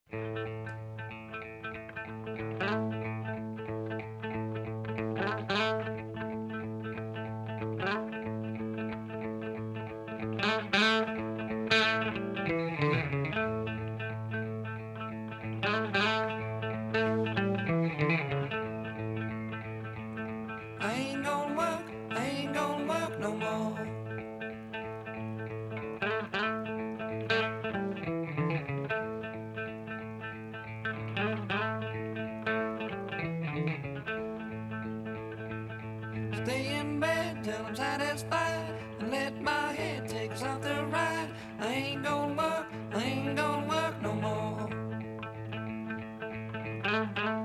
I ain't gonna work, I ain't gonna work no more. Stay in bed till I'm satisfied and let my head take us off the ride. I ain't gonna work, I ain't gonna work no more.